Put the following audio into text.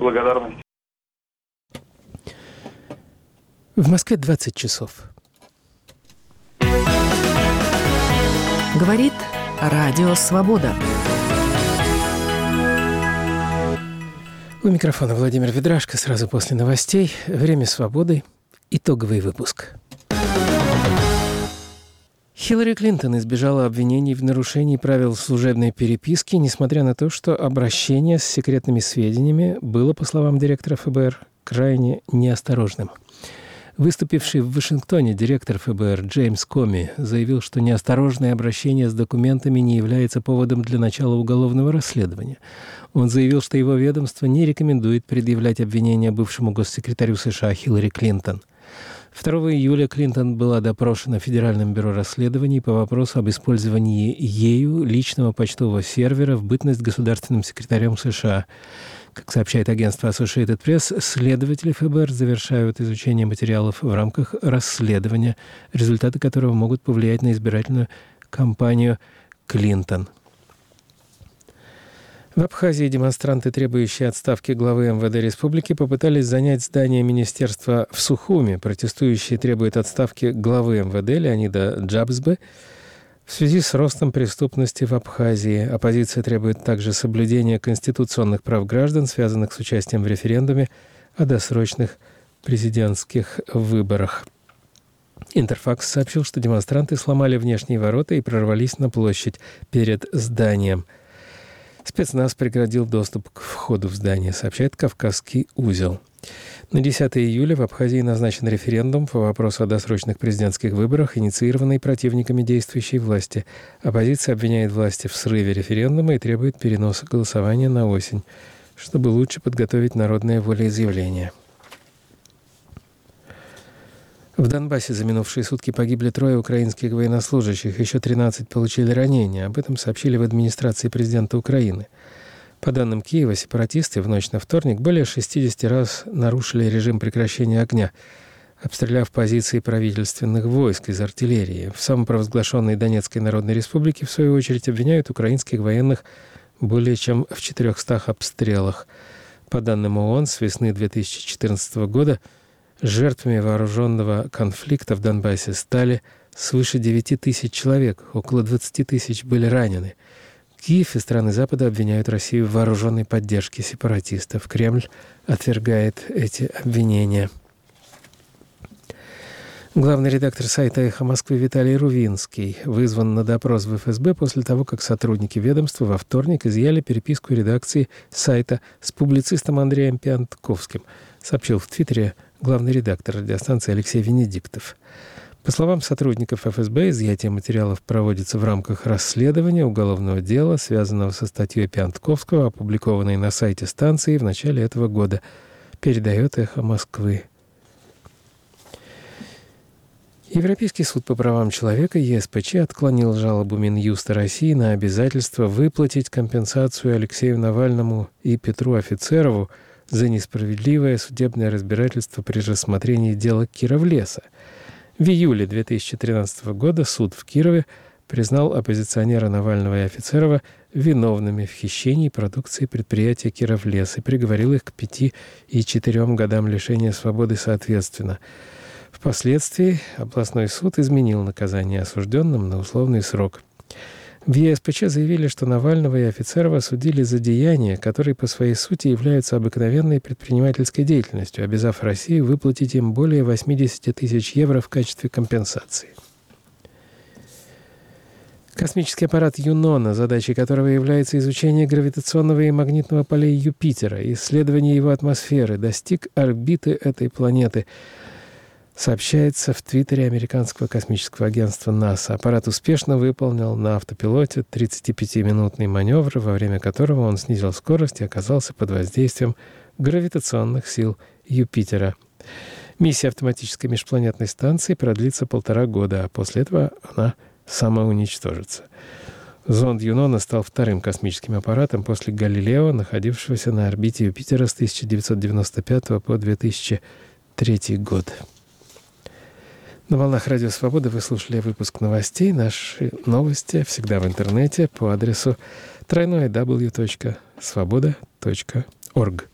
благодарность. В Москве 20 часов. Говорит Радио Свобода. У микрофона Владимир Ведрашко. Сразу после новостей. Время свободы. Итоговый выпуск. Хиллари Клинтон избежала обвинений в нарушении правил служебной переписки, несмотря на то, что обращение с секретными сведениями было, по словам директора ФБР, крайне неосторожным. Выступивший в Вашингтоне директор ФБР Джеймс Коми заявил, что неосторожное обращение с документами не является поводом для начала уголовного расследования. Он заявил, что его ведомство не рекомендует предъявлять обвинения бывшему госсекретарю США Хиллари Клинтон. 2 июля Клинтон была допрошена Федеральным бюро расследований по вопросу об использовании ею личного почтового сервера в бытность государственным секретарем США. Как сообщает агентство Associated Press, следователи ФБР завершают изучение материалов в рамках расследования, результаты которого могут повлиять на избирательную кампанию Клинтон. В Абхазии демонстранты, требующие отставки главы МВД республики, попытались занять здание министерства в Сухуми. Протестующие требуют отставки главы МВД Леонида Джабсбы в связи с ростом преступности в Абхазии. Оппозиция требует также соблюдения конституционных прав граждан, связанных с участием в референдуме о досрочных президентских выборах. Интерфакс сообщил, что демонстранты сломали внешние ворота и прорвались на площадь перед зданием. Спецназ преградил доступ к входу в здание, сообщает «Кавказский узел». На 10 июля в Абхазии назначен референдум по вопросу о досрочных президентских выборах, инициированный противниками действующей власти. Оппозиция обвиняет власти в срыве референдума и требует переноса голосования на осень, чтобы лучше подготовить народное волеизъявление. В Донбассе за минувшие сутки погибли 3 украинских военнослужащих, еще 13 получили ранения. Об этом сообщили в администрации президента Украины. По данным Киева, сепаратисты в ночь на вторник более 60 раз нарушили режим прекращения огня, обстреляв позиции правительственных войск из артиллерии. В самопровозглашенной Донецкой Народной Республике, в свою очередь, обвиняют украинских военных более чем в 400 обстрелах. По данным ООН, с весны 2014 года жертвами вооруженного конфликта в Донбассе стали свыше 9 тысяч человек, около 20 тысяч были ранены. Киев и страны Запада обвиняют Россию в вооруженной поддержке сепаратистов. Кремль отвергает эти обвинения. Главный редактор сайта «Эхо Москвы» Виталий Рувинский вызван на допрос в ФСБ после того, как сотрудники ведомства во вторник изъяли переписку редакции сайта с публицистом Андреем Пиантковским, сообщил в Твиттере главный редактор радиостанции Алексей Венедиктов. По словам сотрудников ФСБ, изъятие материалов проводится в рамках расследования уголовного дела, связанного со статьей Пиантковского, опубликованной на сайте станции в начале этого года, передает «Эхо Москвы». Европейский суд по правам человека ЕСПЧ отклонил жалобу Минюста России на обязательство выплатить компенсацию Алексею Навальному и Петру Офицерову за несправедливое судебное разбирательство при рассмотрении дела Кировлеса. В июле 2013 года суд в Кирове признал оппозиционера Навального и Офицерова виновными в хищении продукции предприятия «Кировлес» и приговорил их к 5 и 4 годам лишения свободы соответственно. Впоследствии областной суд изменил наказание осужденным на условный срок. В ЕСПЧ заявили, что Навального и Офицерова судили за деяния, которые по своей сути являются обыкновенной предпринимательской деятельностью, обязав Россию выплатить им более 80 тысяч евро в качестве компенсации. Космический аппарат Юнона, задачей которого является изучение гравитационного и магнитного полей Юпитера и исследование его атмосферы, достиг орбиты этой планеты, сообщается в Твиттере американского космического агентства НАСА. Аппарат успешно выполнил на автопилоте 35-минутный маневр, во время которого он снизил скорость и оказался под воздействием гравитационных сил Юпитера. Миссия автоматической межпланетной станции продлится 1,5 года, а после этого она самоуничтожится. Зонд Юнона стал вторым космическим аппаратом после Галилео, находившегося на орбите Юпитера с 1995 по 2003 год. На волнах Радио Свобода вы слушали выпуск новостей. Наши новости всегда в интернете по адресу www.svoboda.org.